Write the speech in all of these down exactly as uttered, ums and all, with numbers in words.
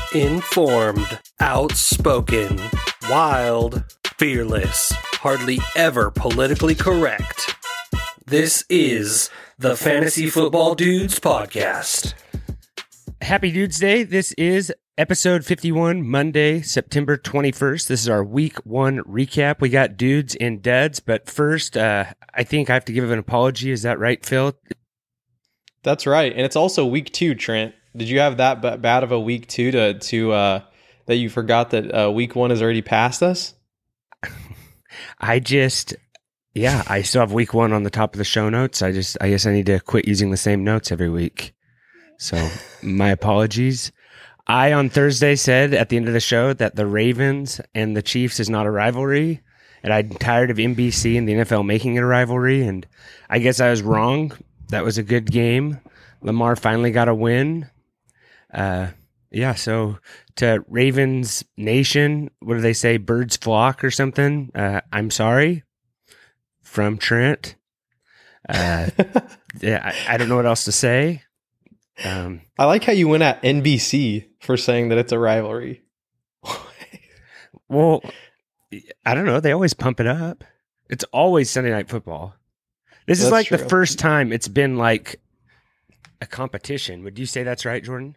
Informed, outspoken, wild, fearless, hardly ever politically correct. This is the Fantasy Football Dudes Podcast. Happy Dudes Day. This is episode fifty-one, Monday, September twenty-first. This is our week one recap. We got dudes and duds, but first, uh, I think I have to give an apology. Is that right, Phil? That's right. And it's also week two, Trent. Did you have that b- bad of a week two to, to uh, that you forgot that uh, week one has already passed us? I just, yeah, I still have week one on the top of the show notes. I just, I guess I need to quit using the same notes every week. So my apologies. I, on Thursday, said at the end of the show that the Ravens and the Chiefs is not a rivalry. And I'm tired of N B C and the N F L making it a rivalry. And I guess I was wrong. That was a good game. Lamar finally got a win. Uh, yeah, so to Ravens Nation, what do they say? Birds flock or something? Uh, I'm sorry. From Trent. Uh, yeah, I, I don't know what else to say. Um, I like how you went at N B C for saying that it's a rivalry. Well, I don't know. They always pump it up. It's always Sunday Night Football. This That's is like true. the first time it's been like a competition. Would you say that's right, Jordan?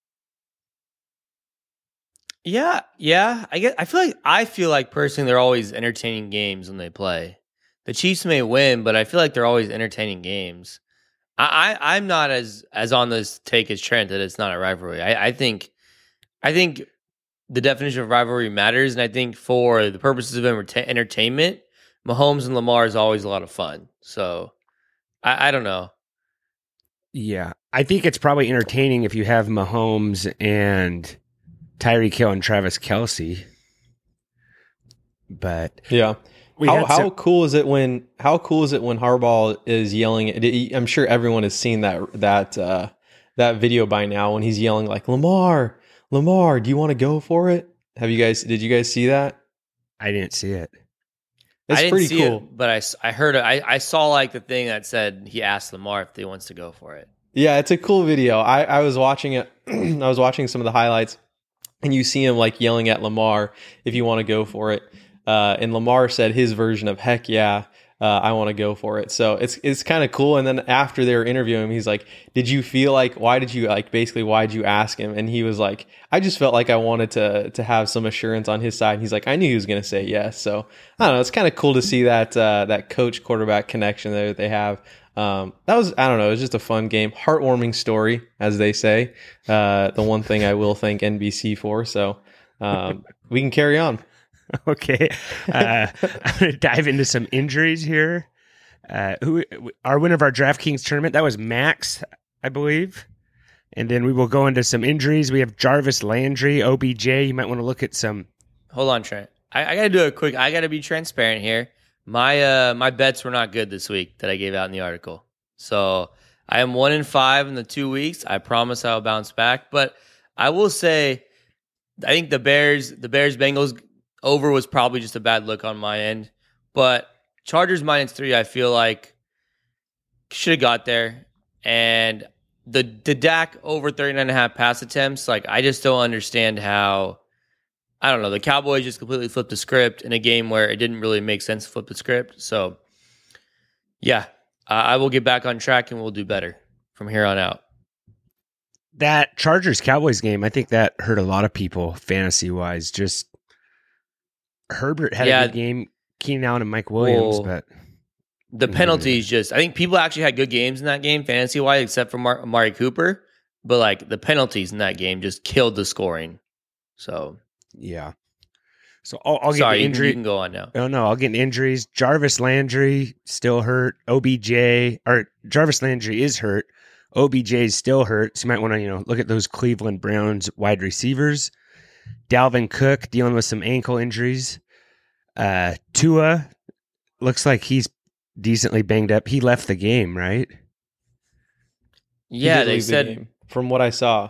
Yeah, yeah. I get. I feel like I feel like personally they're always entertaining games when they play. The Chiefs may win, but I feel like they're always entertaining games. I, I I'm not as as on this take as Trent that it's not a rivalry. I, I think I think the definition of rivalry matters, and I think for the purposes of enter- entertainment, Mahomes and Lamar is always a lot of fun. So I, I don't know. Yeah, I think it's probably entertaining if you have Mahomes and Tyreek Hill and Travis Kelce. But Yeah. we How had how some- cool is it when how cool is it when Harbaugh is yelling? I'm sure everyone has seen that that uh, that video by now when he's yelling like Lamar, Lamar, do you want to go for it? Have you guys? Did you guys see that? I didn't see it. It's I didn't pretty see cool. it, but I, s- I heard it. I, I saw like the thing that said he asked Lamar if he wants to go for it. Yeah, it's a cool video. I, I was watching it. I was watching some of the highlights, and you see him like yelling at Lamar if you want to go for it. Uh, and Lamar said his version of "Heck yeah, uh, I want to go for it." So it's it's kind of cool. And then after they were interviewing him, he's like, "Did you feel like? Why did you like? Basically, why did you ask him?" And he was like, "I just felt like I wanted to to have some assurance on his side." And he's like, "I knew he was going to say yes." So I don't know. It's kind of cool to see that uh, that coach quarterback connection there that they have. Um, that was, I don't know, it was just a fun game. Heartwarming story, as they say. Uh, the one thing I will thank N B C for. So um, we can carry on. Okay, uh, I'm going to dive into some injuries here. Uh, who our winner of our DraftKings tournament? That was Max, I believe. And then we will go into some injuries. We have Jarvis Landry, O B J. You might want to look at some. Hold on, Trent. I, I got to do a quick. I got to be transparent here. My uh my bets were not good this week that I gave out in the article. So I am one in five in the two weeks. I promise I'll bounce back. But I will say, I think the Bears, the Bears Bengals over was probably just a bad look on my end. But Chargers minus three, I feel like should have got there. And the the Dak over thirty-nine and a half pass attempts, like I just don't understand how. I don't know. The Cowboys just completely flipped the script in a game where it didn't really make sense to flip the script. So, yeah, uh, I will get back on track and we'll do better from here on out. That Chargers-Cowboys game, I think that hurt a lot of people fantasy-wise. Just Herbert had Yeah. a good game. Keenan Allen and Mike Williams, Well, but The penalties just, I think people actually had good games in that game fantasy-wise except for Mar- Amari Cooper. But, like, the penalties in that game just killed the scoring. So, yeah. So I'll, I'll get sorry, the you can, injury. you can go on now. Oh no, I'll get injuries. Jarvis Landry still hurt. O B J or Jarvis Landry is hurt. O B J is still hurt. So you might want to, you know, look at those Cleveland Browns wide receivers. Dalvin Cook dealing with some ankle injuries. Uh, Tua looks like he's decently banged up. He left the game, right? He Yeah, did they leave the said game, from what I saw.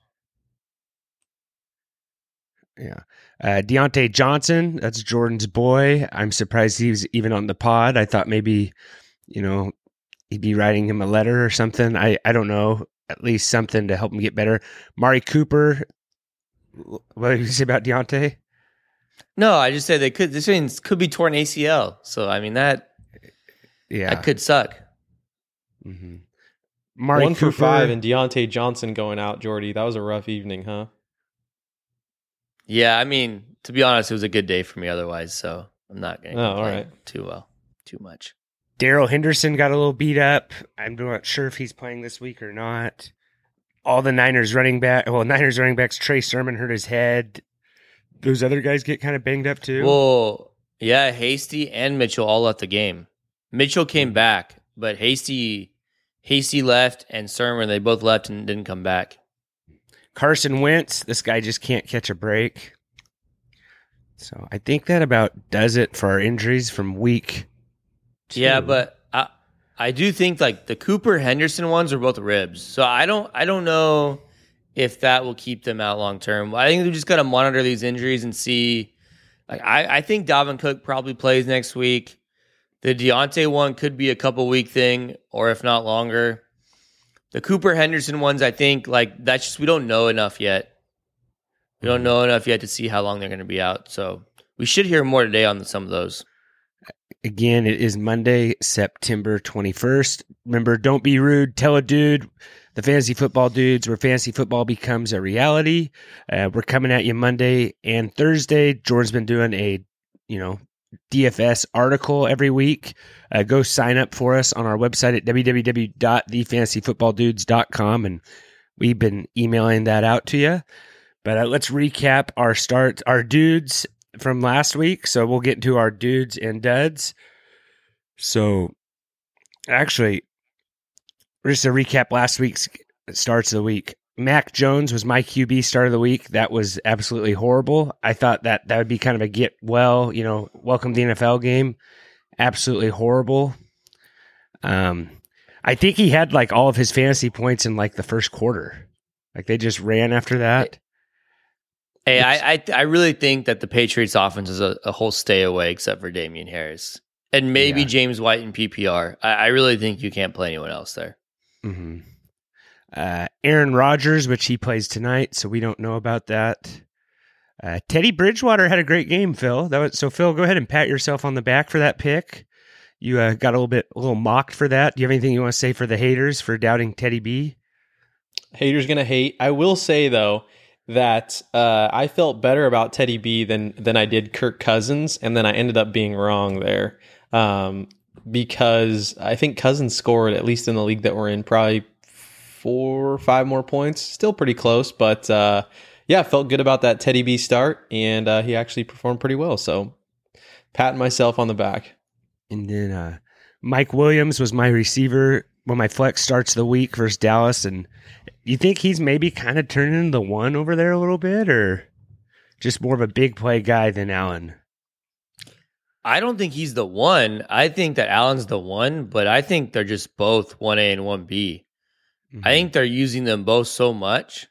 Yeah. Uh, Deontay Johnson, that's Jordan's boy. I'm surprised he was even on the pod. I thought maybe, you know, he'd be writing him a letter or something. I, I don't know. At least something to help him get better. Mari Cooper What did you say about Deontay? No, I just said they could. This means could be torn A C L. So I mean that Yeah. that could suck. Mm-hmm. One for five and Deontay Johnson going out, Jordy. That was a rough evening, huh? Yeah, I mean, to be honest, it was a good day for me otherwise, so I'm not going to Oh, complain all right. too well, too much. Daryl Henderson got a little beat up. I'm not sure if he's playing this week or not. All the Niners running back, well, Niners running backs, Trey Sermon hurt his head. Those other guys get kind of banged up too. Well, yeah, Hasty and Mitchell all left the game. Mitchell came back, but Hasty Hasty left and Sermon, they both left and didn't come back. Carson Wentz, this guy just can't catch a break. So I think that about does it for our injuries from week two. Yeah, but I I do think like the Cooper Henderson ones are both ribs. So I don't I don't know if that will keep them out long term. I think we just got to monitor these injuries and see. Like I, I think Dalvin Cook probably plays next week. The Deontay one could be a couple week thing, or if not longer. The Cooper Henderson ones, I think, like that's just we don't know enough yet. We don't know enough yet to see how long they're going to be out. So we should hear more today on some of those. Again, it is Monday, September twenty-first. Remember, don't be rude. Tell a dude. The Fantasy Football Dudes, where fantasy football becomes a reality. Uh, we're coming at you Monday and Thursday. Jordan's been doing a, you know, D F S article every week. Uh, go sign up for us on our website at w w w dot the fantasy football dudes dot com, and we've been emailing that out to you. But uh, let's recap our start, our dudes from last week. So we'll get to our dudes and duds. So actually, just to recap last week's starts of the week. Mac Jones was my Q B start of the week. That was absolutely horrible. I thought that that would be kind of a get well, you know, welcome to the N F L game. Absolutely horrible. Um, I think he had like all of his fantasy points in like the first quarter. Like they just ran after that. Hey, I, I I really think that the Patriots offense is a, a whole stay away except for Damian Harris. And maybe Yeah. James White in P P R. I, I really think you can't play anyone else there. Mm-hmm. Uh, Aaron Rodgers, which he plays tonight, so we don't know about that. Uh, Teddy Bridgewater had a great game, Phil. That was, so, Phil, go ahead and pat yourself on the back for that pick. You uh, got a little bit, a little mocked for that. Do you have anything you want to say for the haters for doubting Teddy B? Haters gonna hate. I will say though that uh, I felt better about Teddy B than than I did Kirk Cousins, and then I ended up being wrong there um, because I think Cousins scored, at least in the league that we're in, probably four or five more points. Still pretty close, but uh, yeah, felt good about that Teddy B start, and uh, he actually performed pretty well. So patting myself on the back. And then uh, Mike Williams was my receiver when my flex starts of the week versus Dallas. And you think he's maybe kind of turning into the one over there a little bit, or just more of a big play guy than Allen? I don't think he's the one. I think that Allen's the one, but I think they're just both one A and one B. Mm-hmm. I think they're using them both so much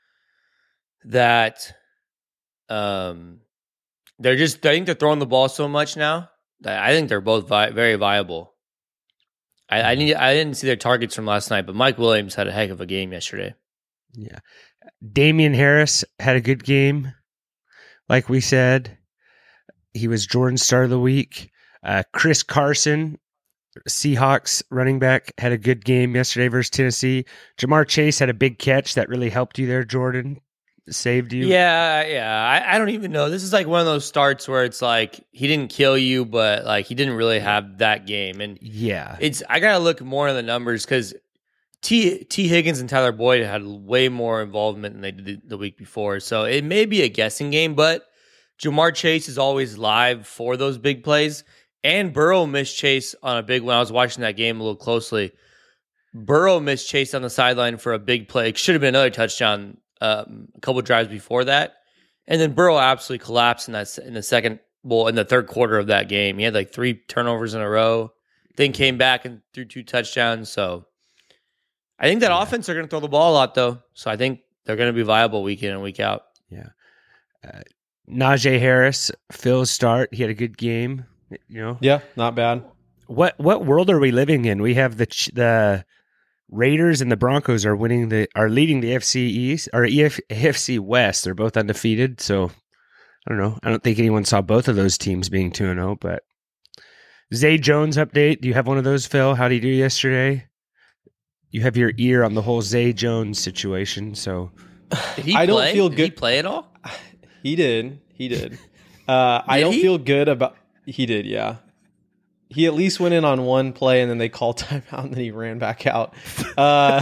that um, they're just, I think they're throwing the ball so much now that I think they're both vi- very viable. I, I need. I didn't see their targets from last night, but Mike Williams had a heck of a game yesterday. Yeah. Damian Harris had a good game. Like we said, he was Jordan's start of the week. Uh, Chris Carson, Seahawks running back, had a good game yesterday versus Tennessee. Jamar Chase had a big catch that really helped you there, Jordan. Saved you. Yeah, yeah. I, I don't even know. This is like one of those starts where it's like he didn't kill you, but like he didn't really have that game. And Yeah. it's I gotta look more at the numbers because T T Higgins and Tyler Boyd had way more involvement than they did the week before. So it may be a guessing game, but Jamar Chase is always live for those big plays. And Burrow missed Chase on a big one. I was watching that game a little closely. Burrow missed Chase on the sideline for a big play. It should have been another touchdown. Um, a couple drives before that, and then Burrow absolutely collapsed in that in the second, well, in the third quarter of that game. He had like three turnovers in a row, then came back and threw two touchdowns. So I think that Yeah. offense are going to throw the ball a lot, though. So I think they're going to be viable week in and week out. Yeah. Uh, Najee Harris, Phil's start. He had a good game. You know, Yeah, not bad. what what world are we living in? We have the ch- the Raiders and the Broncos are winning the are leading the A F C East or E F, A F C West. They're both undefeated, so I don't know. I don't think anyone saw both of those teams being two and oh, but Zay Jones update. Do you have one of those, Phil? How did he do yesterday? You have your ear on the whole Zay Jones situation, so Did he I don't play? feel Did good. he play at all? He did. He did. Uh, I Did don't he? feel good about. He did. Yeah. He at least went in on one play, and then they called timeout, and then he ran back out. Uh,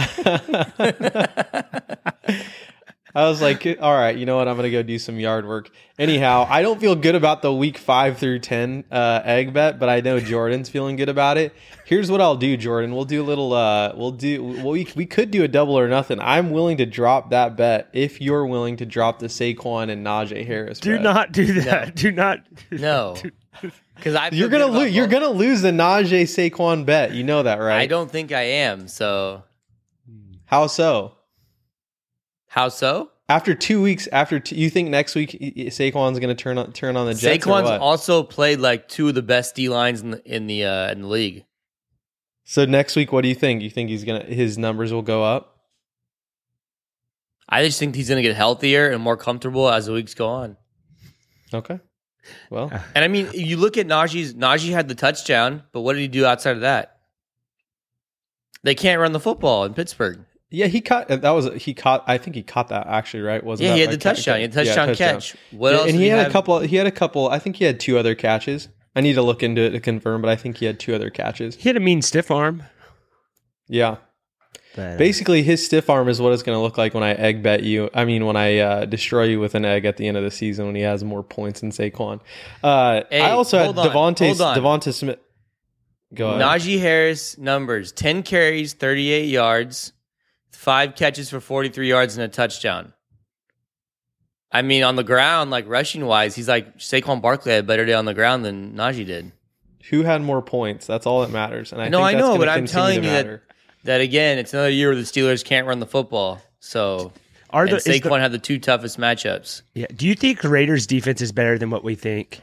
I was like, all right, you know what? I'm going to go do some yard work. Anyhow, I don't feel good about the week five through ten uh, egg bet, but I know Jordan's feeling good about it. Here's what I'll do, Jordan. We'll do a little, uh, we'll do, well, we, we could do a double or nothing. I'm willing to drop that bet if you're willing to drop the Saquon and Najee Harris do bet. not do that. No. Do not. No. Because I feel You're gonna good about lose. You're both. gonna lose the Najee Saquon bet. You know that, right? I don't think I am. So How so? how so? After two weeks, after two, you think next week Saquon's gonna turn on turn on the Jets? or Saquon's what? also played like two of the best D lines in the in the uh, in the league. So next week, what do you think? You think he's gonna his numbers will go up? I just think he's going to get healthier and more comfortable as the weeks go on. Okay. Well, And I mean, you look at Najee's. Najee had the touchdown, but what did he do outside of that? They can't run the football in Pittsburgh. yeah, he caught that was he caught. I think he caught that actually, right? Wasn't Yeah, that he had right? the touchdown. He had the Yeah, touchdown catch. What Yeah, else? and did he had have? a couple. He had a couple. I think he had two other catches. I need to look into it to confirm, but I think he had two other catches. He had a mean stiff arm. Yeah. But, uh, Basically, his stiff arm is what it's going to look like when I egg bet you. I mean, when I uh, destroy you with an egg at the end of the season when he has more points than Saquon. Uh, Hey, I also had hold on, Devontae hold on. Devonta Smith. Go ahead. Najee Harris numbers: ten carries, thirty-eight yards, five catches for forty-three yards and a touchdown. I mean, on the ground, like rushing wise, he's like Saquon Barkley had a better day on the ground than Najee did. Who had more points? That's all that matters. And I No, think I that's know, gonna but I'm continue telling to you that- matter. That again, it's another year where the Steelers can't run the football. So are and the, is Saquon the- had the two toughest matchups. yeah. Do you think Raiders defense is better than what we think?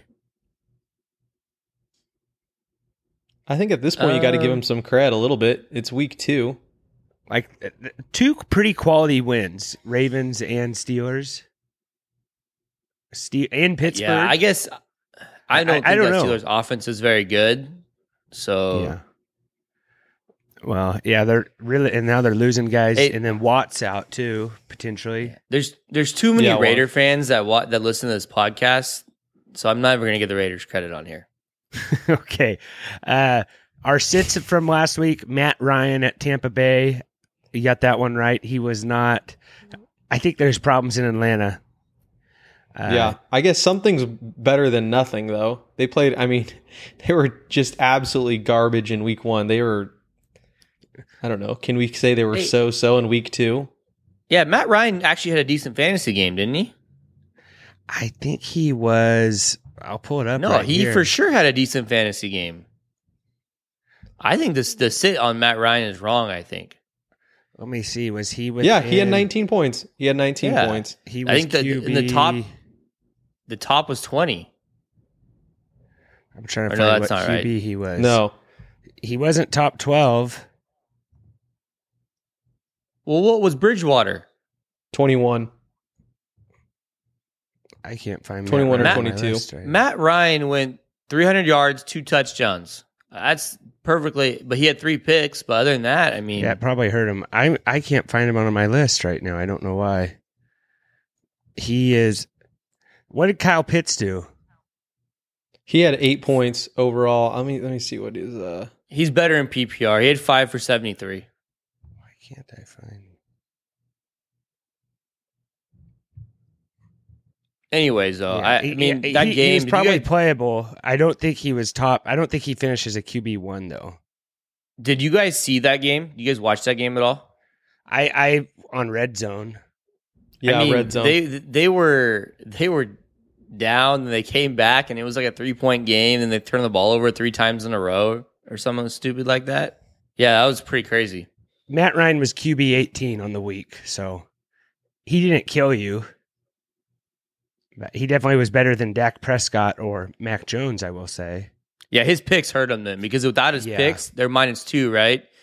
I think at this point, you got to give Um, him some credit a little bit. It's week two. Like uh, two pretty quality wins, Ravens and Steelers, Ste- and Pittsburgh. Yeah, I guess I don't I- I think don't that know. Steelers offense is very good. So Yeah. Well, yeah, they're really, and now they're losing guys, Hey- and then Watt's out too potentially. there's there's too many Yeah, well- Raider fans that wa- that listen to this podcast. So I'm never going to give the Raiders credit on here. Okay, uh, our sits from last week: Matt Ryan at Tampa Bay. You got that one right. He was not. I think there's problems in Atlanta. Uh, Yeah, I guess something's better than nothing, though. They played, I mean, they were just absolutely garbage in week one. They were, I don't know, can we say they were Hey. so so in week two? Yeah, Matt Ryan actually had a decent fantasy game, didn't he? I think he was. I'll pull it up. No, right he here. for sure had a decent fantasy game. I think this the sit on Matt Ryan is wrong. I think. Let me see. Was he with? Yeah, he had nineteen points. He had nineteen Yeah. points. He I was think that Q B. in the top- The top was twenty. I'm trying to Or no, find that's what not Q right. B he was. No, he wasn't top twelve. Well, what was Bridgewater? twenty-one. I can't find Matt twenty-one or Ryan on my twenty-two. list right now. Matt Ryan went three hundred yards, two touchdowns. That's perfectly, but he had three picks. But other than that, I mean, Yeah, it probably hurt him. I I can't find him on my list right now. I don't know why. He is. What did Kyle Pitts do? He had eight points overall. Let me let me see what his uh he's better in P P R. He had five for seventy-three. Why can't I find? Anyways, though, Yeah, I, he- I mean he- that he, game. He was did you probably guys- playable. I don't think he was top. I don't think he finishes a Q B one though. Did you guys see that game? You guys watch that game at all? I I on red zone. yeah I mean, red zone. They they were they were down and they came back and it was like a three point game and they turned the ball over three times in a row or something stupid like that. Yeah, that was pretty crazy. Matt Ryan was Q B eighteen on the week, so he didn't kill you. But he definitely was better than Dak Prescott or Mac Jones, I will say. Yeah, his picks hurt him then because without his Yeah. picks, they're minus two, right?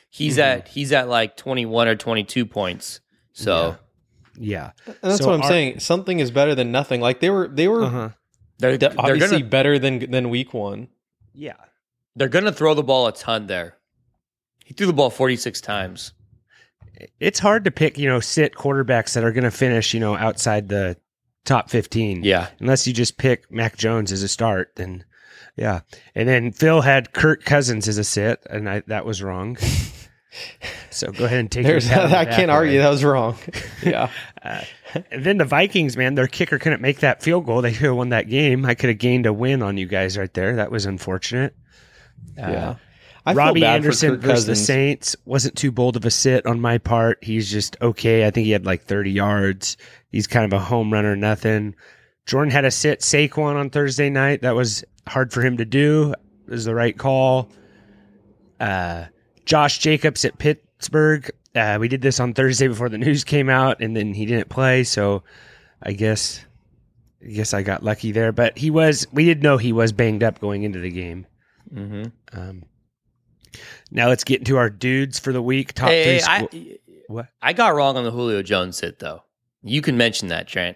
He's Mhm. at he's at like twenty-one or twenty-two points. So Yeah. And that's So what I'm our- saying. Something is better than nothing. Like they were, they were Uh-huh. they're de- they're obviously gonna better than than week one. Yeah. they're gonna throw the ball a ton there. He threw the ball forty-six times. It's hard to pick, you know, sit quarterbacks that are going to finish, you know, outside the top fifteen. Yeah. Unless you just pick Mac Jones as a start, then yeah. And then Phil had Kirk Cousins as a sit, and I, that was wrong. So go ahead and take There's, your pat on the I back can't there. argue that was wrong. Yeah. Uh, and then the Vikings, man, their kicker couldn't make that field goal. They could have won that game. I could have gained a win on you guys right there. That was unfortunate. Uh, Yeah. I feel Robbie bad Anderson for Kirk versus the Cousins. Saints wasn't too bold of a sit on my part. He's just okay. I think he had like thirty yards. He's kind of a home runner, nothing. Jordan had a sit Saquon on Thursday night. That was hard for him to do. It was the right call. Uh, Josh Jacobs at Pittsburgh. Uh, we did this on Thursday before the news came out, and then he didn't play. So I guess, I guess I got lucky there. But he was. We did know he was banged up going into the game. Mm-hmm. Um, now let's get into our dudes for the week. Top Hey, three. hey, Squ- I, what? I got wrong on the Julio Jones sit though. You can mention that, Trent.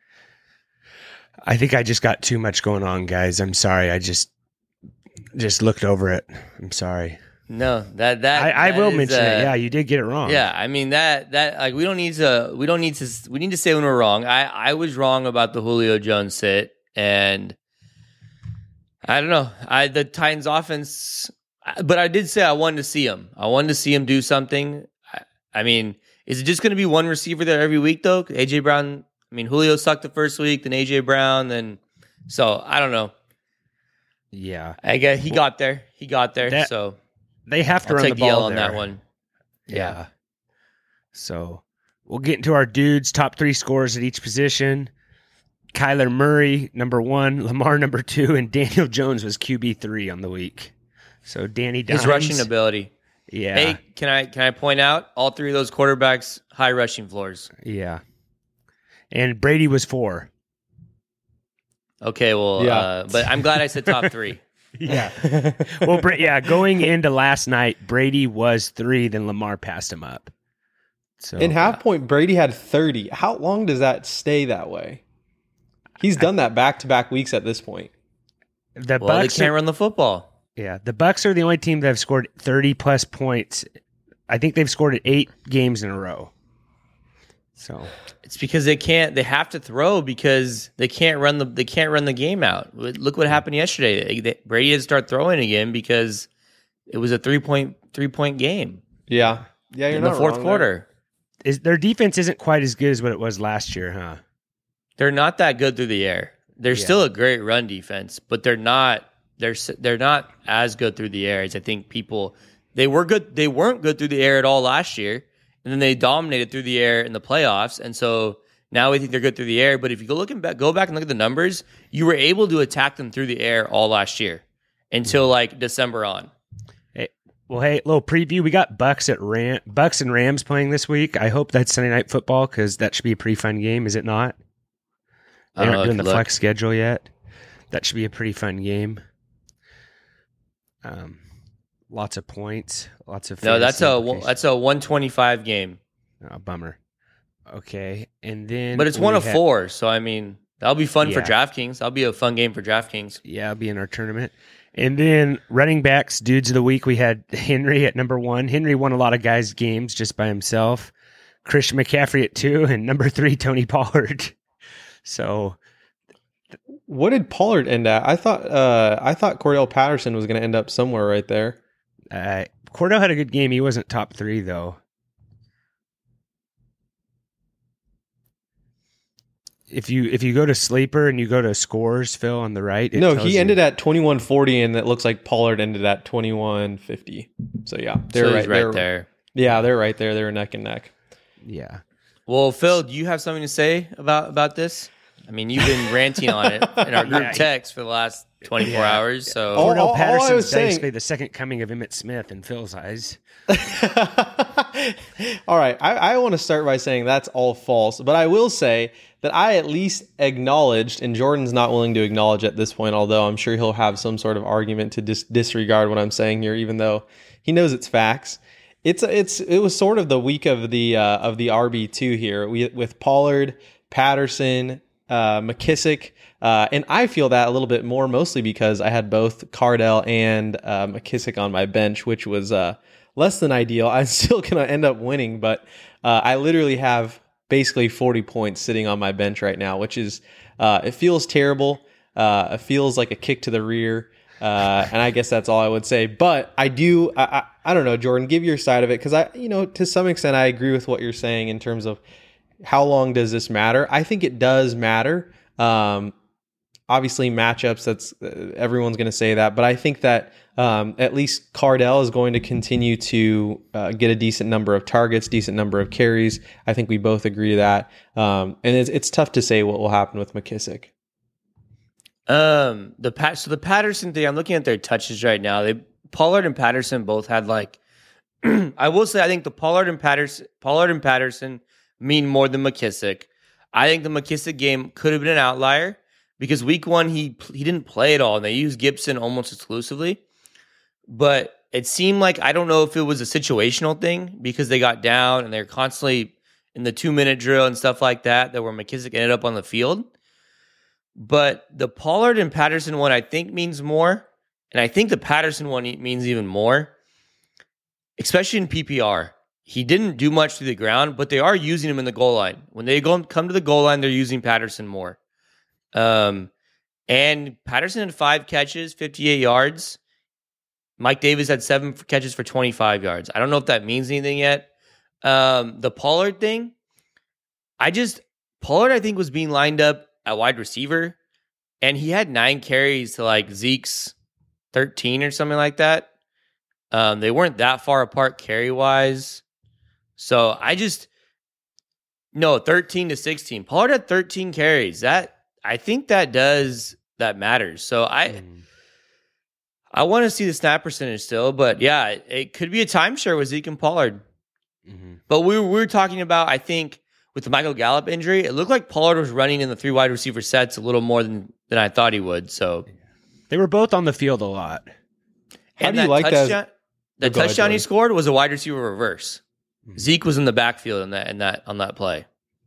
I think I just got too much going on, guys. I'm sorry. I just just looked over it. I'm sorry. No, that that I, I that will is, mention uh, it. Yeah, you did get it wrong. Yeah, I mean that that like we don't need to we don't need to we need to say when we're wrong. I I was wrong about the Julio Jones sit, and I don't know. I the Titans offense, but I did say I wanted to see him. I wanted to see him do something. I, I mean, is it just going to be one receiver there every week though? A J Brown. I mean, Julio sucked the first week, then A J Brown, then so I don't know. Yeah. I guess he got there. He got there. That- so They have to I'll run take the the ball L on there. that one. Yeah. So we'll get into our dudes, top three scores at each position. Kyler Murray, number one, Lamar, number two, and Daniel Jones was Q B three on the week. So Danny Dimes. His rushing ability. Yeah. Hey, can I can I point out all three of those quarterbacks high rushing floors? Yeah. And Brady was four. Okay, well, Yeah. uh, but I'm glad I said top three. Yeah. Well, Bra- yeah, going into last night, Brady was three, then Lamar passed him up. So In half point, Brady had thirty. How long does that stay that way? He's done that back to back weeks at this point. the Well, they Bucks can't are, run the football. yeah, the Bucks are the only team that have scored thirty plus points. I think they've scored it eight games in a row. So It's because they can't. They have to throw because they can't run the. They can't run the game out. Look what happened yesterday. They- they- Brady had to start throwing again because it was a three point three point game Yeah. Yeah, you're in the not fourth wrong quarter. is their defense isn't quite as good as what it was last year, huh? They're not that good through the air. They're Yeah. still a great run defense, but they're not. They're s- they're not as good through the air as I think people. They were good. They weren't good through the air at all last year, and then they dominated through the air in the playoffs. And so now we think they're good through the air. But if you go looking back, go back and look at the numbers, you were able to attack them through the air all last year until like December on. Hey, well, hey, little preview. We got Bucks at Ram- Bucks and Rams playing this week. I hope that's Sunday Night Football because that should be a pretty fun game. Is it not? They I don't aren't know, doing the look. flex schedule yet. That should be a pretty fun game. Um, lots of points, lots of No, that's fantasy a implications. that's a one twenty five game, Oh, bummer. Okay, and then but it's we one of had- four. So I mean, that'll be fun for Yeah. DraftKings. That'll be a fun game for DraftKings. Yeah, it'll be in our tournament. And then running backs, dudes of the week, we had Henry at number one. Henry won a lot of guys' games just by himself. Christian McCaffrey at two, and number three, Tony Pollard. So What did Pollard end at? I thought uh, I thought Cordell Patterson was going to end up somewhere right there. uh, Cordell had a good game. He wasn't top three though. If you if you go to Sleeper and you go to scores, Phil, on the right, it No, tells he you- ended at twenty-one forty, and it looks like Pollard ended at twenty-one fifty. So yeah, they're So right, he's right they're- there. Yeah, they're right there. They're neck and neck. Yeah. Well, Phil, do you have something to say about about this? I mean, you've been ranting on it in our group Yeah. text for the last twenty-four Yeah. hours. So All- Cordell all I Patterson's was saying- basically the second coming of Emmitt Smith in Phil's eyes. All right, I, I want to start by saying that's all false, but I will say that I at least acknowledged, and Jordan's not willing to acknowledge at this point, although I'm sure he'll have some sort of argument to dis- disregard what I'm saying here, even though he knows it's facts, It's it's it was sort of the week of the uh, of the R B two here. We with Pollard, Patterson, uh, McKissick, uh, and I feel that a little bit more mostly because I had both Cardell and uh, McKissick on my bench, which was uh, less than ideal. I'm still gonna end up winning, but uh, I literally have basically forty points sitting on my bench right now, which is uh, it feels terrible. Uh, it feels like a kick to the rear. Uh, and I guess that's all I would say. But I do, I, I, I don't know, Jordan, give your side of it. Cause I, you know, to some extent, I agree with what you're saying in terms of how long does this matter? I think it does matter. Um, obviously matchups, that's uh, everyone's going to say that, but I think that, um, at least Cardell is going to continue to, uh, get a decent number of targets, decent number of carries. I think we both agree to that. Um, and it's, it's tough to say what will happen with McKissick. Um, the Pat, so the Patterson thing, I'm looking at their touches right now. They Pollard and Patterson both had like, I will say, I think the Pollard and Patterson, Pollard and Patterson mean more than McKissick. I think the McKissick game could have been an outlier because week one he he didn't play at all, and they used Gibson almost exclusively. But it seemed like I don't know if it was a situational thing because they got down and they're constantly in the two minute drill and stuff like that. That where McKissick ended up on the field. But the Pollard and Patterson one, I think, means more. And I think the Patterson one means even more, especially in P P R. He didn't do much through the ground, but they are using him in the goal line. When they go come to the goal line, they're using Patterson more. Um, and Patterson had five catches, fifty-eight yards. Mike Davis had seven catches for twenty-five yards. I don't know if that means anything yet. Um, the Pollard thing, I just, Pollard, I think, was being lined up at wide receiver, and he had nine carries to like Zeke's thirteen or something like that. Um, they weren't that far apart carry wise. So I just, no, thirteen to sixteen. Pollard had thirteen carries. That, I think that does, that matters. So I, mm. I want to see the snap percentage still, but yeah, it, it could be a timeshare with Zeke and Pollard. Mm-hmm. But we were, we were talking about, I think, with the Michael Gallup injury, it looked like Pollard was running in the three wide receiver sets a little more than, than I thought he would. So they were both on the field a lot. How do you like touchdown, that? The touchdown ahead, he scored was a wide receiver reverse. Mm-hmm. Zeke was in the backfield in that in that on that play.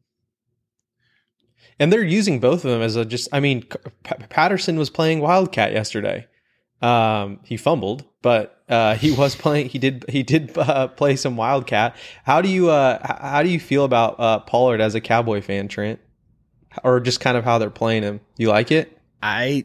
And they're using both of them as a just. I mean, P- Patterson was playing Wildcat yesterday. Um, he fumbled, but uh, he was playing. He did. He did uh, play some Wildcat. How do you? Uh, how do you feel about uh, Pollard as a Cowboy fan, Trent? Or just kind of how they're playing him? You like it? I,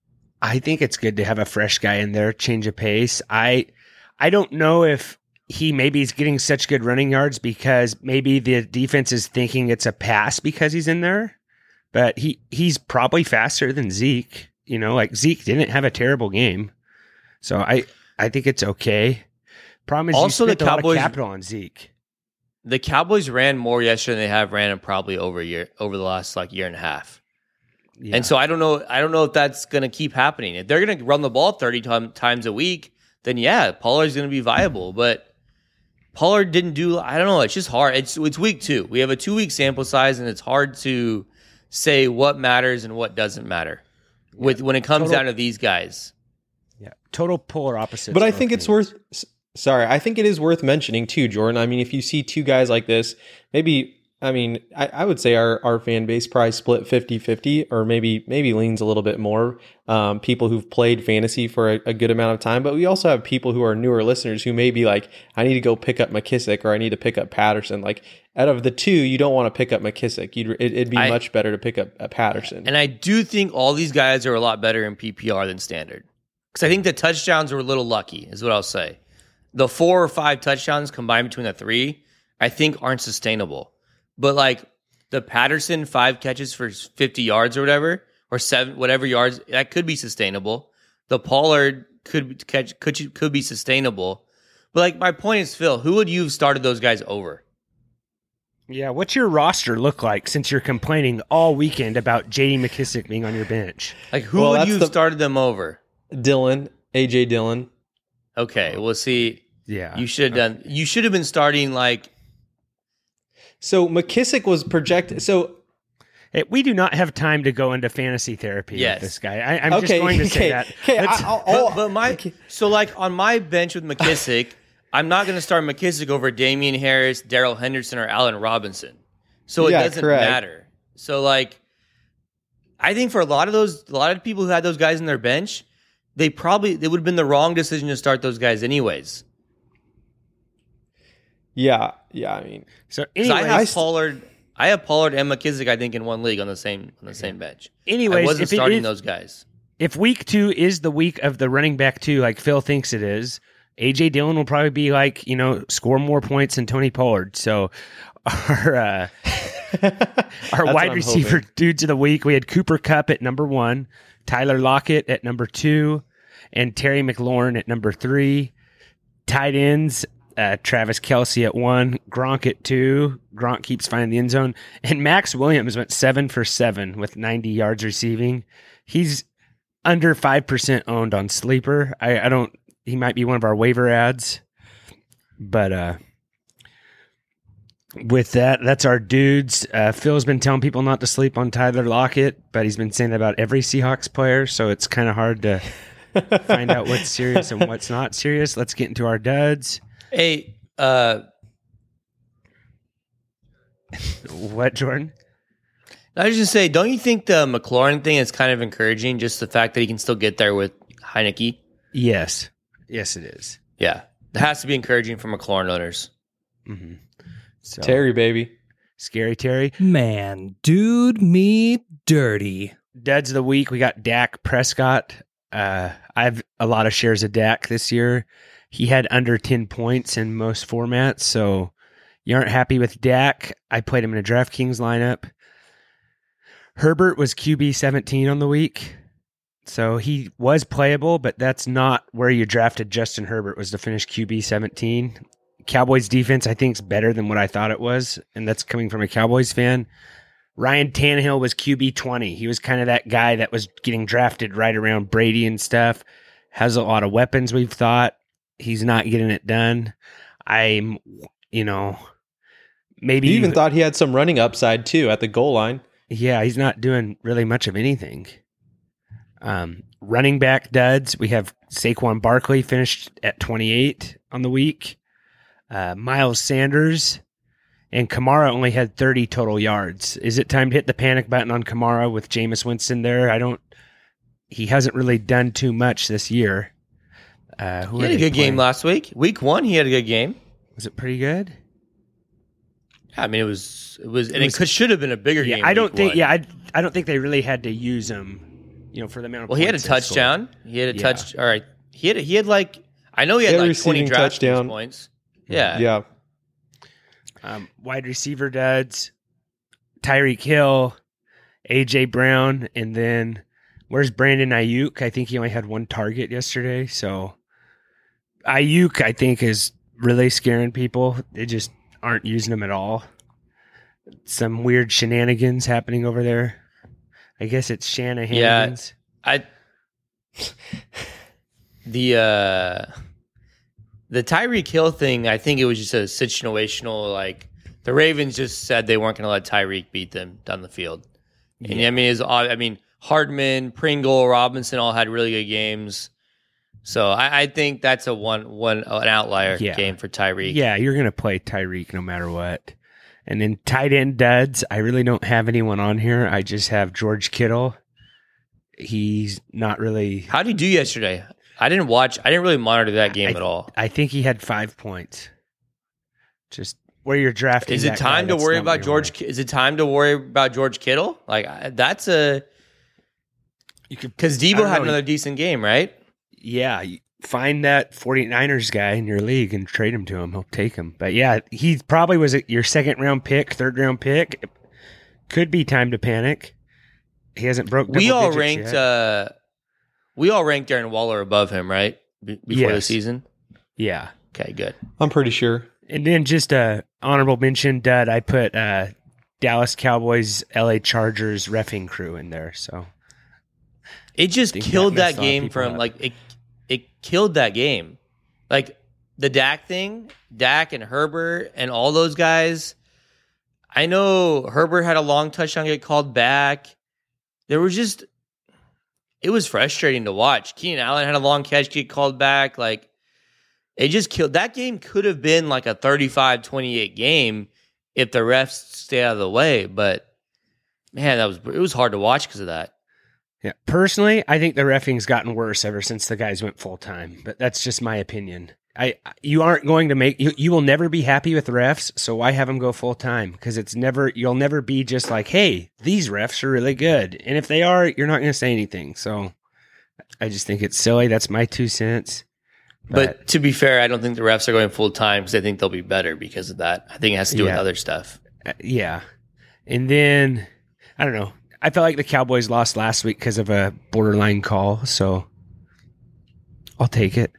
I think it's good to have a fresh guy in there, change of pace. I, I don't know if he maybe is getting such good running yards because maybe the defense is thinking it's a pass because he's in there, but he he's probably faster than Zeke. You know, like Zeke didn't have a terrible game. So I, I think it's okay. Problem is also you spent the Cowboys, a lot of capital on Zeke. The Cowboys ran more yesterday than they have ran in probably over a year, over the last like year and a half. Yeah. And so I don't know, I don't know if that's going to keep happening. If they're going to run the ball thirty t- times a week, then yeah, Pollard's going to be viable. But Pollard didn't do, I don't know, it's just hard. It's it's week two. We have a two-week sample size, and it's hard to say what matters and what doesn't matter. With when it comes total, down to these guys. Yeah. Total polar opposites. But I think it's worth sorry, I think it is worth mentioning too, Jordan. I mean, if you see two guys like this, maybe I mean, I, I would say our, our fan base probably split fifty-fifty or maybe maybe leans a little bit more. Um, people who've played fantasy for a, a good amount of time, but we also have people who are newer listeners who may be like, I need to go pick up McKissick or I need to pick up Patterson. Like out of the two, you don't want to pick up McKissick. You'd, it, it'd be I, much better to pick up a Patterson. And I do think all these guys are a lot better in P P R than standard. Because I think the touchdowns were a little lucky, is what I'll say. The four or five touchdowns combined between the three, I think aren't sustainable. But like the Patterson five catches for fifty yards or whatever, or seven whatever yards, that could be sustainable. The Pollard could catch could could be sustainable. But like my point is, Phil, who would you have started those guys over? Yeah, what's your roster look like since you're complaining all weekend about J D McKissick being on your bench? Like who well, would you have the, started them over? Dillon, A J Dillon. Okay, we'll see. Yeah, you should have done. You should have been starting like. So McKissick was projected. So hey, we do not have time to go into fantasy therapy yes. with this guy. I, I'm okay, just going to okay, say that. Okay, I, but, but my okay. so like on my bench with McKissick, I'm not going to start McKissick over Damian Harris, Darrell Henderson, or Allen Robinson. So it Yeah, doesn't correct. matter. So like, I think for a lot of those, a lot of people who had those guys in their bench, they probably it would have been the wrong decision to start those guys anyways. Yeah, yeah. I mean, So 'Cause I anyways, have I st- Pollard, I have Pollard and McKissick, I think, in one league on the same on the same bench. I anyways, wasn't if it starting is- those guys. if week two is the week of the running back two, like Phil thinks it is, A J Dillon will probably be like, you know, score more points than Tony Pollard. So our uh, our what wide I'm receiver hoping. dudes of the week, we had Cooper Kupp at number one, Tyler Lockett at number two, and Terry McLaurin at number three. Tight ends, uh, Travis Kelce at one, Gronk at two. Gronk keeps finding the end zone. And Max Williams went seven for seven with ninety yards receiving. He's under five percent owned on Sleeper. I, I don't, he might be one of our waiver ads. But uh, with that, that's our dudes. Uh, Phil's been telling people not to sleep on Tyler Lockett, but he's been saying that about every Seahawks player. So it's kind of hard to find out what's serious and what's not serious. Let's get into our duds. Hey, uh, What, Jordan? I was just say, don't you think the McLaurin thing is kind of encouraging? Just the fact that he can still get there with Heineke. Yes. Yes, it is. Yeah, it has to be encouraging for McLaurin owners. Mm-hmm. So, Terry, baby. Scary Terry. Man, dude, me dirty. Duds of the week, we got Dak Prescott. Uh, I have a lot of shares of Dak this year. He had under ten points in most formats, so you aren't happy with Dak. I played him in a DraftKings lineup. Herbert was Q B seventeen on the week, so he was playable, but that's not where you drafted Justin Herbert, was to finish Q B seventeen. Cowboys defense, I think, is better than what I thought it was, and that's coming from a Cowboys fan. Ryan Tannehill was Q B twenty. He was kind of that guy that was getting drafted right around Brady and stuff. Has a lot of weapons, we've thought. He's not getting it done. I'm, you know, maybe You even thought he had some running upside too at the goal line. Yeah, he's not doing really much of anything. Um, running back duds, we have Saquon Barkley finished at twenty-eight on the week. Uh, Miles Sanders and Kamara only had thirty total yards. Is it time to hit the panic button on Kamara with Jameis Winston there? I don't. He hasn't really done too much this year. Uh, who He had are a they good game playing? last week. Week one, he had a good game. Was it pretty good? Yeah, I mean, it was it was, and It it, was- could should have been a bigger Yeah, game. I don't week think. one. Yeah, I, I don't think they really had to use him. You know, for the amount of Well, he had a points they scored. touchdown. He had a Yeah. touch. All right, he had he had like I know he had He had a like twenty receiving draft touchdown. points. Yeah, Yeah. Um, wide receiver duds, Tyreek Hill, A J Brown, and then where's Brandon Ayuk? I think he only had one target yesterday. So Ayuk, I think, is really scaring people. They just aren't using him at all. Some weird shenanigans happening over there. I guess it's Shanahan's. I the uh the Tyreek Hill thing. I think it was just a situational. Like the Ravens just said they weren't going to let Tyreek beat them down the field. And I mean, is I mean Hardman, Pringle, Robinson all had really good games. So I, I think that's a one one an outlier Yeah. game for Tyreek. Yeah, you're going to play Tyreek no matter what. And then tight end duds, I really don't have anyone on here. I just have George Kittle. He's not really. How did he do yesterday? I didn't watch. I didn't really monitor that game I, at all. I think he had five points. Just where you're drafting. Is it that time guy, to that's worry not about what you George? want. Ki- Is it time to worry about George Kittle? Like I- that's a You could, because I Debo don't had know. another decent game, right? yeah, you find that 49ers guy in your league and trade him to him. He'll take him. But yeah, he probably was a, your second round pick, third round pick. Could be time to panic. He hasn't broke. We double all digits ranked. yet. Uh, we all ranked Darren Waller above him, right? Be- before the Yes. season. Yeah. Okay, good. I'm pretty sure. And then just a honorable mention, Dud, I put uh, Dallas Cowboys, L A Chargers reffing crew in there. So It just think killed that that, messed a lot of game people from up. like it. It killed that game, like the Dak thing, Dak and Herbert and all those guys. I know Herbert had a long touchdown get called back. There was just, it was frustrating to watch. Keenan Allen had a long catch get called back. Like it just killed. That game could have been like a thirty-five twenty-eight game if the refs stay out of the way. But man, that was it was hard to watch because of that. Yeah. Personally, I think the reffing's gotten worse ever since the guys went full time, but that's just my opinion. I you aren't going to make you, you will never be happy with refs, so why have them go full time? Because it's never you'll never be just like, hey, these refs are really good, and if they are, you're not going to say anything. So I just think it's silly. That's my two cents. But, But to be fair, I don't think the refs are going full time because I think they'll be better because of that. I think it has to do with Yeah. other stuff. uh, yeah, and then I don't know. I felt like the Cowboys lost last week because of a borderline call, so I'll take it.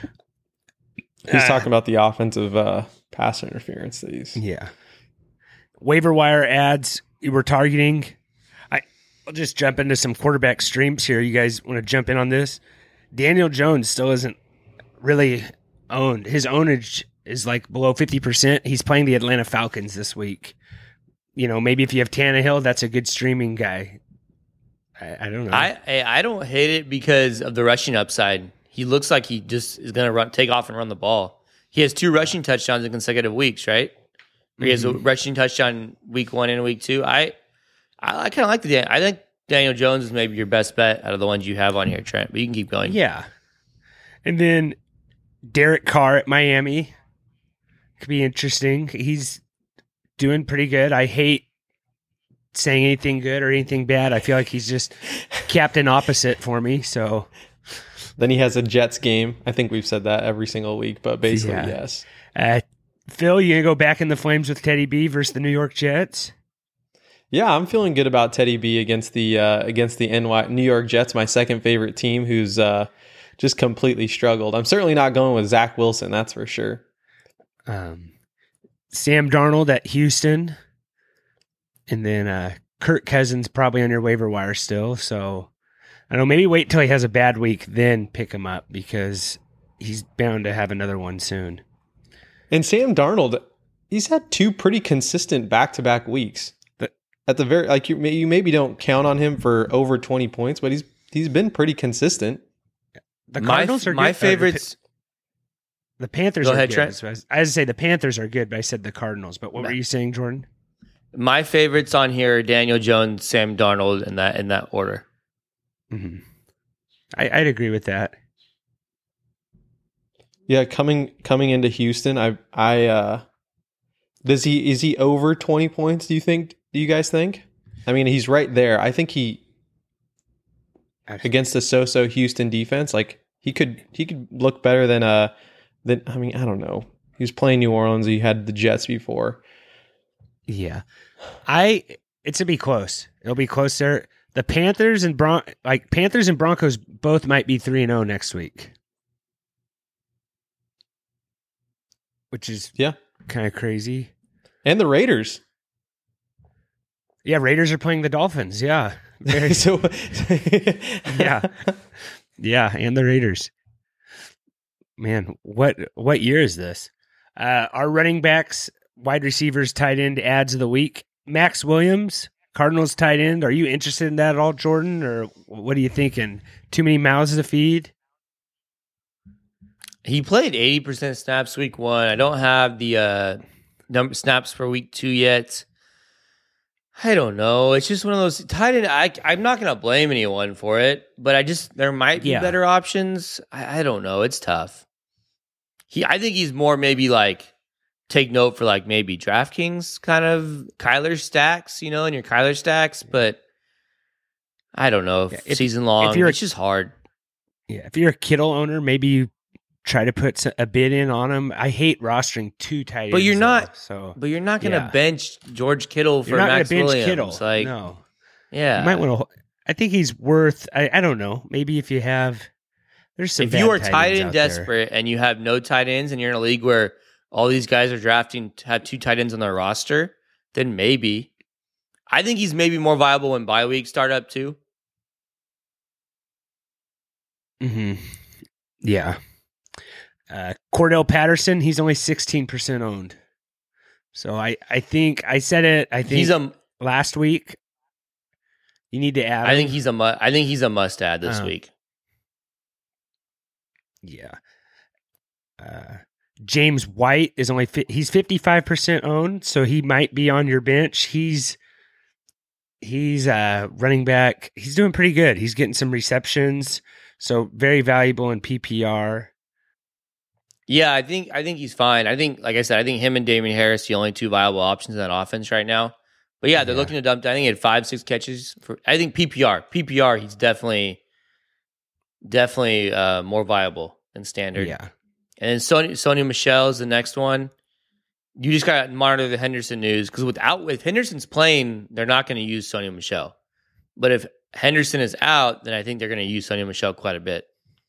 He's Uh, talking about the offensive uh, pass interference that he's. Yeah. Waiver wire ads you were targeting. I, I'll just jump into some quarterback streams here. You guys want to jump in on this? Daniel Jones still isn't really owned. His ownage is like below fifty percent. He's playing the Atlanta Falcons this week. You know, maybe if you have Tannehill, that's a good streaming guy. I, I don't know. I, I I don't hate it because of the rushing upside. He looks like he just is going to run, take off and run the ball. He has two rushing touchdowns in consecutive weeks, right? He has a rushing touchdown week one and week two. I I, I kind of like the Dan. I think Daniel Jones is maybe your best bet out of the ones you have on here, Trent. But you can keep going. Yeah. And then Derek Carr at Miami could be interesting. He's doing pretty good. I hate saying anything good or anything bad. I feel like he's just captain opposite for me. So Then he has a Jets game. I think we've said that every single week, but basically, Yeah. yes. Uh, Phil, you gonna go back in the flames with Teddy B versus the New York Jets? Yeah, I'm feeling good about Teddy B against the uh, against the N Y New York Jets, my second favorite team, who's uh, just completely struggled. I'm certainly not going with Zach Wilson, that's for sure. Um, Sam Darnold at Houston, and then uh, Kirk Cousins probably on your waiver wire still. So I don't know. Maybe wait till he has a bad week, then pick him up because he's bound to have another one soon. And Sam Darnold, he's had two pretty consistent back-to-back weeks. But- At the very like you, may- you maybe don't count on him for over twenty points, but he's he's been pretty consistent. The My, Cardinals are my good. uh, favorites. the, the Panthers Go are ahead, good. Trent. So I was, I was to say the Panthers are good, but I said the Cardinals. But what were you saying, Jordan? My favorites on here are Daniel Jones, Sam Darnold, in that in that order. Mm-hmm. I, I'd agree with that. Yeah, coming coming into Houston, I I uh does he is he over twenty points, do you think? Do you guys think? I mean, he's right there. I think he against the so-so Houston defense, like he could he could look better than uh than I mean, I don't know. He was playing New Orleans, he had the Jets before. Yeah, I it's to be close. It'll be close there. The Panthers and Bron like Panthers and Broncos both might be three and zero next week, which is Yeah. kind of crazy. And the Raiders. Yeah, Raiders are playing the Dolphins. Yeah, very so yeah, yeah, and the Raiders. Man, what what year is this? Uh, our running backs, wide receivers, tight end ads of the week. Max Williams, Cardinals tight end. Are you interested in that at all, Jordan? Or what are you thinking? Too many mouths to feed? He played eighty percent snaps week one. I don't have the uh, number snaps for week two yet. I don't know. It's just one of those tight end. I, I'm not going to blame anyone for it, but I just, there might be Yeah. better options. I, I don't know. It's tough. He, I think he's more maybe like, take note for like maybe DraftKings kind of Kyler stacks, you know, in your Kyler stacks, but I don't know. Yeah, If, if- season long, if you're a- it's just hard. Yeah, if you're a Kittle owner, maybe you try to put s- a bid in on him. I hate rostering two tight ends. But you're though, not- so But you're not going to Yeah. bench George Kittle for you're not going Max to bench Williams. Kittle. Like, no, yeah. you might want to. I think he's worth. I, I don't know. Maybe if you have, there's some. if bad you are tight tight ends end out there. desperate and you have no tight ends and you're in a league where all these guys are drafting to have two tight ends on their roster, then maybe. I think he's maybe more viable when bye week start up too. Mm-hmm. Yeah. Uh, Cordell Patterson, he's only sixteen percent owned. So I, I think I said it. I think He's a. last week. You need to add. I think him. he's a. Mu- I think he's a must add this Uh, week. Yeah. Uh, James White is only fi- he's fifty-five percent owned, so he might be on your bench. He's he's uh, running back. He's doing pretty good. He's getting some receptions, so very valuable in P P R. Yeah, I think I think he's fine. I think, like I said, I think him and Damian Harris the only two viable options in that offense right now. But yeah, they're Yeah. looking to dump. I think he had five, six catches for. I think P P R, P P R, he's definitely, definitely uh, more viable than standard. Yeah, And then Sony, Sony Michelle is the next one. You just got to monitor the Henderson news because without if Henderson's playing, they're not going to use Sony Michelle. But if Henderson is out, then I think they're going to use Sony Michelle quite a bit.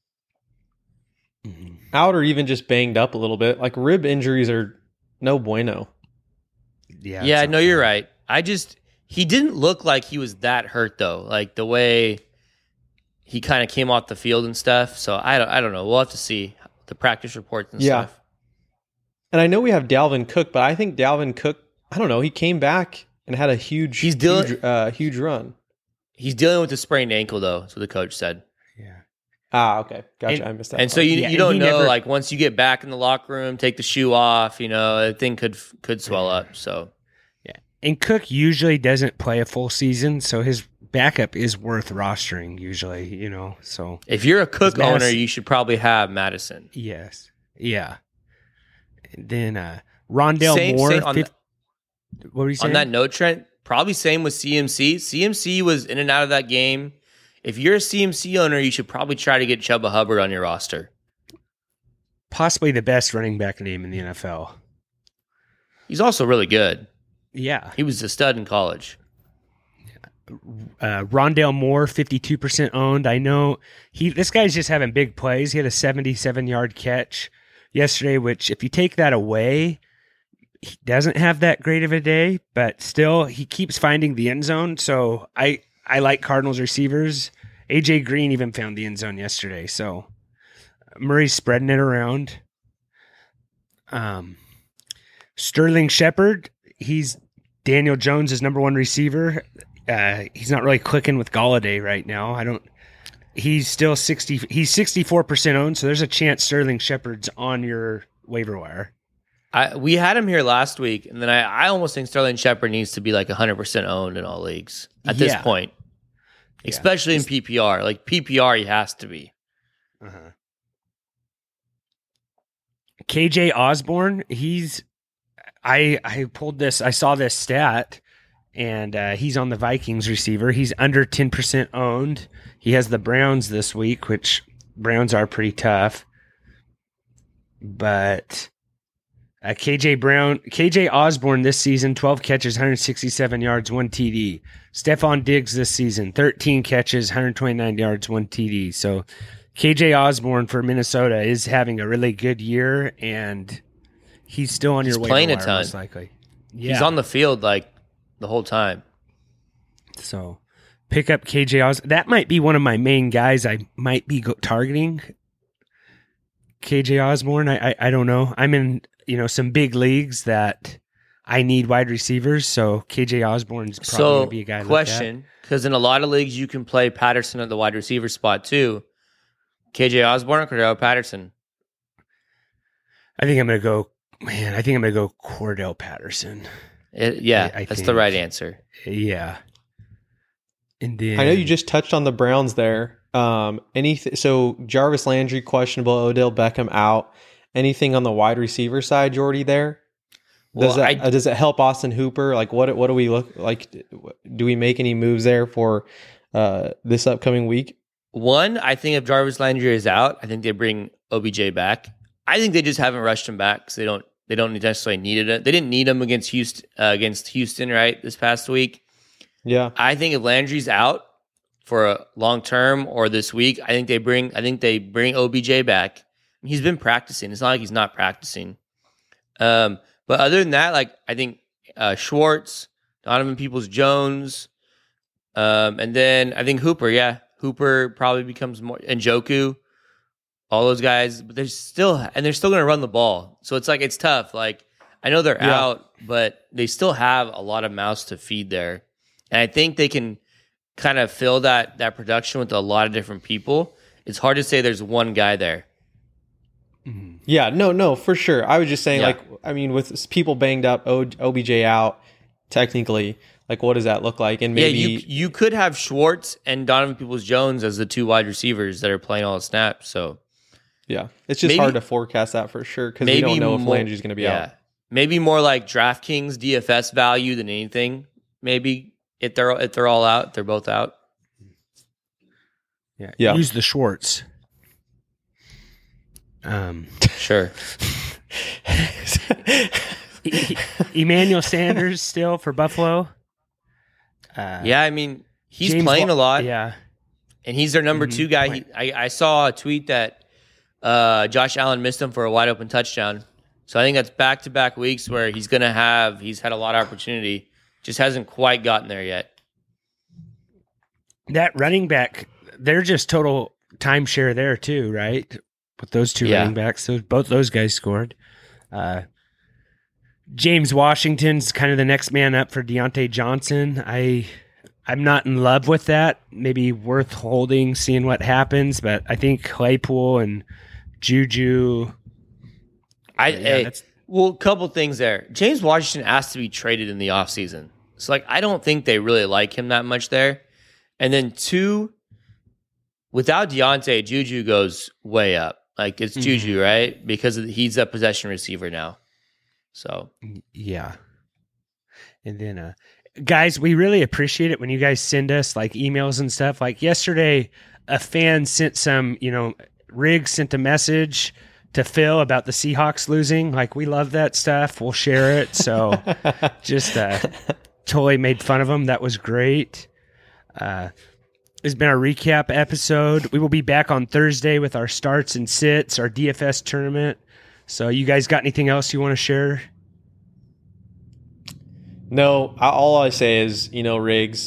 mm-hmm. Out or even just banged up a little bit. Like rib injuries are no bueno. yeah, Yeah, it's no, not you're fun. right. I just he didn't look like he was that hurt though. Like the way he kind of came off the field and stuff. So I don't, I don't know. We'll have to see the practice reports and Yeah. stuff. And I know we have Dalvin Cook, but I think Dalvin Cook, I don't know, he came back and had a huge, He's dealing- huge, uh, huge run. He's dealing with a sprained ankle though. That's what the coach said. Yeah, Ah, okay, gotcha. And- I missed that. And so part. you Yeah, you and don't he know never- like once you get back in the locker room, take the shoe off, you know, the thing could could swell up. So and Cook usually doesn't play a full season, so his backup is worth rostering usually. You know, so if you're a Cook As long as- owner, you should probably have Madison. yes, yeah. And then uh, Rondell Same- Moore. same on fif- what were you saying? On that note, Trent, probably same with C M C. C M C was in and out of that game. If you're a C M C owner, you should probably try to get Chuba Hubbard on your roster. Possibly the best running back name in the N F L. He's also really good. Yeah. He was a stud in college. Uh, Rondell Moore, fifty-two percent owned. I know he. This guy's just having big plays. He had a seventy-seven yard catch yesterday, which if you take that away, he doesn't have that great of a day, but still he keeps finding the end zone. So I, I like Cardinals receivers. A J Green even found the end zone yesterday. So Murray's spreading it around. Um, Sterling Shepard, he's Daniel Jones' number one receiver. Uh, he's not really clicking with Golladay right now. I don't. He's still sixty. He's sixty-four percent owned, so there's a chance Sterling Shepard's on your waiver wire. I we had him here last week, and then I, I almost think Sterling Shepard needs to be like one hundred percent owned in all leagues at this Yeah. point, especially in P P R. Like P P R, he has to be. Uh-huh. K J Osborne, he's. I I pulled this. I saw this stat, and uh, he's on the Vikings receiver. He's under ten percent owned. He has the Browns this week, which Browns are pretty tough. But uh, K J Brown, K J Osborne this season, twelve catches, one hundred sixty-seven yards, one T D. Stephon Diggs this season, thirteen catches, one hundred twenty-nine yards, one T D. So K J Osborne for Minnesota is having a really good year, and he's still on He's your waiver playing a wire, ton. most likely. Yeah. He's on the field like the whole time. So pick up K J Os. That might be one of my main guys I might be go- targeting. K J Osborne. I, I I don't know. I'm in you know some big leagues that I need wide receivers. So K J Osborne's probably So, gonna be a guy. to look at. question, because in a lot of leagues you can play Patterson at the wide receiver spot too. K J Osborne or Cordell Patterson? I think I'm gonna go. Man, I think I'm gonna go Cordell Patterson. It- yeah, I- I that's the think. right answer. Yeah. And then I know you just touched on the Browns there. Um, anything? So Jarvis Landry questionable, Odell Beckham out. Anything on the wide receiver side, Jordy? There does Well, that I- uh, does it help Austin Hooper? Like what what do we look like? Do we make any moves there for uh, this upcoming week? One, I think if Jarvis Landry is out, I think they bring O B J back. I think they just haven't rushed him back because they don't they don't necessarily need it. They didn't need him against Houston uh, against Houston right this past week. Yeah, I think if Landry's out for a long term or this week, I think they bring I think they bring O B J back. He's been practicing. It's not like he's not practicing. Um, but other than that, like I think uh, Schwartz, Donovan Peoples-Jones, um, and then I think Hooper. Yeah, Hooper probably becomes more and Njoku. All those guys, but they're still and they're still going to run the ball. So it's like it's tough. Like I know they're Yeah. out, but they still have a lot of mouths to feed there. And I think they can kind of fill that that production with a lot of different people. It's hard to say there's one guy there. Mhm. Yeah, no, no, for sure. I was just saying, Yeah. like, I mean, with people banged up, o- O B J out, technically, like, what does that look like? And maybe, yeah, you you could have Schwartz and Donovan Peoples-Jones as the two wide receivers that are playing all the snaps. So yeah, it's just maybe- hard to forecast that for sure because we maybe don't know if more- Landry's going to be yeah, out. maybe more like DraftKings D F S value than anything. Maybe if they're if they're all out, they're both out. Yeah. Yeah. Use the Schwartz. Um, Sure. E- Emmanuel Sanders still for Buffalo. Uh, Yeah, I mean he's James playing Wa- a lot, Yeah. and he's their number Mhm. two guy. He, I, I saw a tweet that uh, Josh Allen missed him for a wide open touchdown. So I think that's back to back weeks where he's going to have. He's had a lot of opportunity, just hasn't quite gotten there yet. That running back, they're just total timeshare there too, right? With those two Yeah. running backs, so both those guys scored. Uh, James Washington's kind of the next man up for Deontay Johnson. I, I'm not in love with that. Maybe worth holding, seeing what happens. But I think Claypool and Juju. I Yeah, hey, that's- well, a couple things there. James Washington asked to be traded in the offseason. So like I don't think they really like him that much there. And then two, without Deontay, Juju goes way up. Like it's Juju, right? Because he's a possession receiver now. So Yeah. And then, uh, guys, we really appreciate it when you guys send us like emails and stuff. Like yesterday, a fan sent some, you know, Riggs sent a message to Phil about the Seahawks losing. Like, we love that stuff. We'll share it. So just uh, totally made fun of them. That was great. Uh, It's been our recap episode. We will be back on Thursday with our starts and sits, our D F S tournament. So you guys got anything else you want to share? No, I, all I say is, you know, Riggs,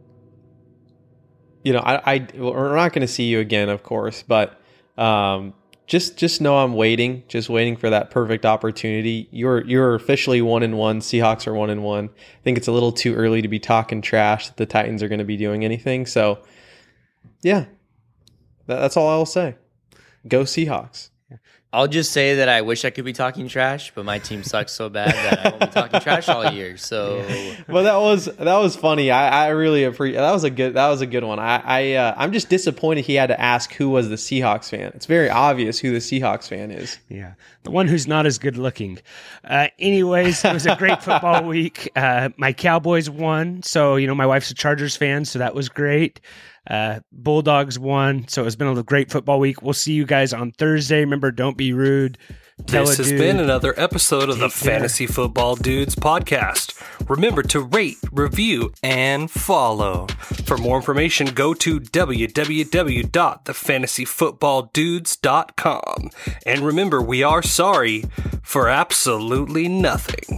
you know, I, I we're not going to see you again, of course, but um, just just know I'm waiting, just waiting for that perfect opportunity. You're you're officially one and one. Seahawks are one and one. I think it's a little too early to be talking trash that the Titans are going to be doing anything. So, yeah, that, that's all I'll say. Go Seahawks. I'll just say that I wish I could be talking trash, but my team sucks so bad that I won't be talking trash all year. So Well, that was that was funny. I, I really appreciate that was a good that was a good one. I, I uh, I'm just disappointed he had to ask who was the Seahawks fan. It's very obvious who the Seahawks fan is. Yeah, the one who's not as good looking. Uh, anyways, it was a great football week. Uh, my Cowboys won, so you know my wife's a Chargers fan, so that was great. Uh, Bulldogs won, so it's been a great football week. We'll see you guys on Thursday. Remember, don't be rude. Tell This a has dude. been another episode of the Take care. Fantasy Football Dudes podcast. Remember to rate, review, and follow. For more information, go to w w w dot the fantasy football dudes dot com. And remember, we are sorry for absolutely nothing.